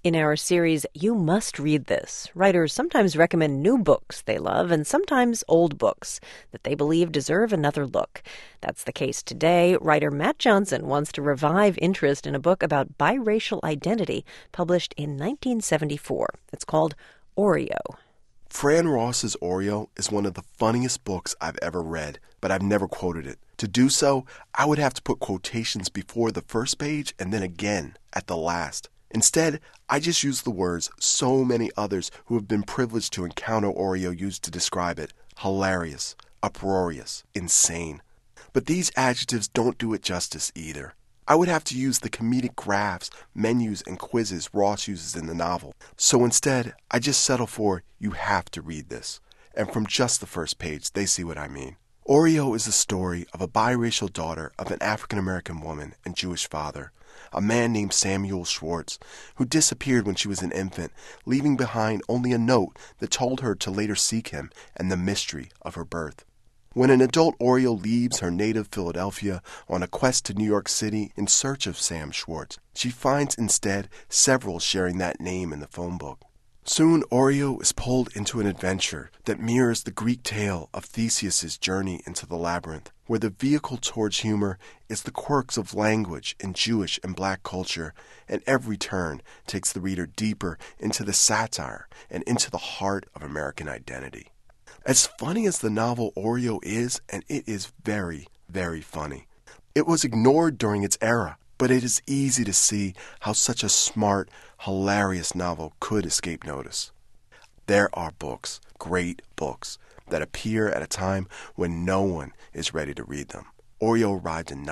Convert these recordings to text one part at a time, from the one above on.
In our series, You Must Read This, writers sometimes recommend new books they love and sometimes old books that they believe deserve another look. That's the case today. Writer Matt Johnson wants to revive interest in a book about biracial identity published in 1974. It's called Oreo. Fran Ross's Oreo is one of the funniest books I've ever read, but I've never quoted it. To do so, I would have to put quotations before the first page and then again at the last. Instead, I just use the words so many others who have been privileged to encounter Oreo used to describe it: hilarious, uproarious, insane. But these adjectives don't do it justice either. I would have to use the comedic graphs, menus, and quizzes Ross uses in the novel. So instead, I just settle for, you have to read this. And from just the first page, they see what I mean. Oreo is the story of a biracial daughter of an African-American woman and Jewish father, a man named Samuel Schwartz, who disappeared when she was an infant, leaving behind only a note that told her to later seek him and the mystery of her birth. When an adult Oreo leaves her native Philadelphia on a quest to New York City in search of Sam Schwartz, she finds instead several sharing that name in the phone book. Soon, Oreo is pulled into an adventure that mirrors the Greek tale of Theseus's journey into the labyrinth, where the vehicle towards humor is the quirks of language in Jewish and black culture, and every turn takes the reader deeper into the satire and into the heart of American identity. As funny as the novel Oreo is, and it is very, very funny, it was ignored during its era. But it is easy to see how such a smart, hilarious novel could escape notice. There are books, great books, that appear at a time when no one is ready to read them. Oreo arrived in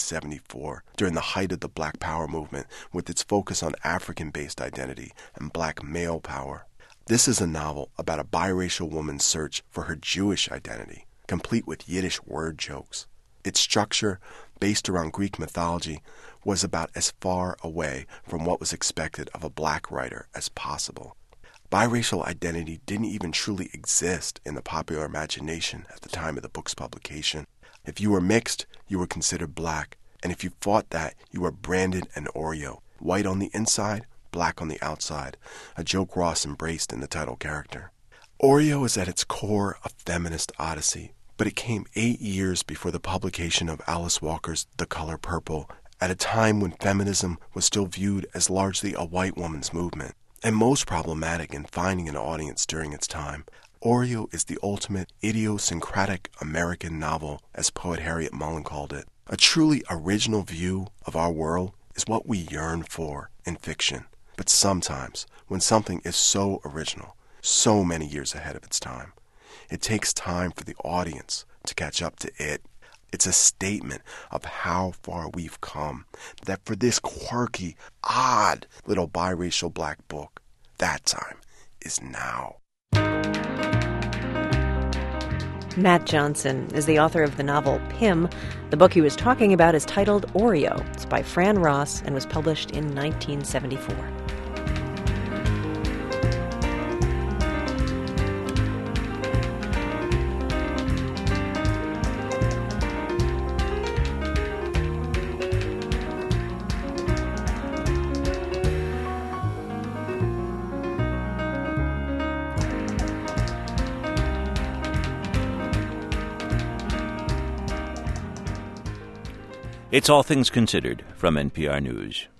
1974, during the height of the Black Power movement, with its focus on African-based identity and black male power. This is a novel about a biracial woman's search for her Jewish identity, complete with Yiddish word jokes. Its structure, based around Greek mythology, was about as far away from what was expected of a black writer as possible. Biracial identity didn't even truly exist in the popular imagination at the time of the book's publication. If you were mixed, you were considered black, and if you fought that, you were branded an Oreo, white on the inside, black on the outside, a joke Ross embraced in the title character. Oreo is at its core a feminist odyssey, but it came 8 years before the publication of Alice Walker's The Color Purple, at a time when feminism was still viewed as largely a white woman's movement, and most problematic in finding an audience during its time. Oreo is the ultimate idiosyncratic American novel, as poet Harriet Mullen called it. A truly original view of our world is what we yearn for in fiction. But sometimes, when something is so original, so many years ahead of its time, it takes time for the audience to catch up to it. It's a statement of how far we've come, that for this quirky, odd little biracial black book, that time is now. Matt Johnson is the author of the novel Pym. The book he was talking about is titled Oreo. It's by Fran Ross and was published in 1974. It's All Things Considered from NPR News.